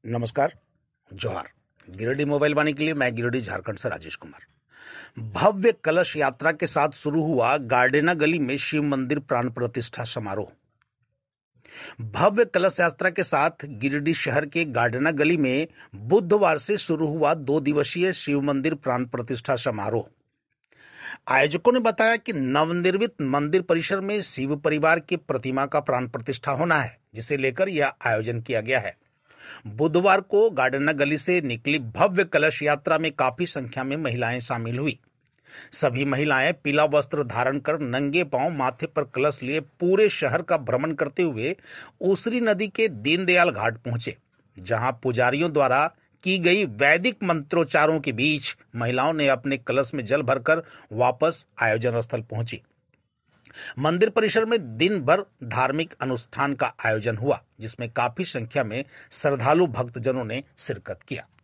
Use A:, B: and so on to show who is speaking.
A: नमस्कार, जोहार। गिरिडीह मोबाइल वाणी के लिए मैं गिरिडीह झारखंड से राजेश कुमार। भव्य कलश यात्रा के साथ शुरू हुआ गार्डेना गली में शिव मंदिर प्राण प्रतिष्ठा समारोह। भव्य कलश यात्रा के साथ गिरिडीह शहर के गार्डेना गली में बुधवार से शुरू हुआ 2 दिवसीय शिव मंदिर प्राण प्रतिष्ठा समारोह। आयोजकों ने बताया कि नवनिर्मित मंदिर परिसर में शिव परिवार की प्रतिमा का प्राण प्रतिष्ठा होना है, जिसे लेकर यह आयोजन किया गया है। बुधवार को गार्डेना गली से निकली भव्य कलश यात्रा में काफी संख्या में महिलाएं शामिल हुई। सभी महिलाएं पीला वस्त्र धारण कर नंगे पांव माथे पर कलश लिए पूरे शहर का भ्रमण करते हुए ऊसरी नदी के दीनदयाल घाट पहुंचे, जहां पुजारियों द्वारा की गई वैदिक मंत्रोच्चारों के बीच महिलाओं ने अपने कलश में जल भरकर वापस आयोजन स्थल पहुंची। मंदिर परिसर में दिन भर धार्मिक अनुष्ठान का आयोजन हुआ, जिसमें काफी संख्या में श्रद्धालु भक्तजनों ने शिरकत किया।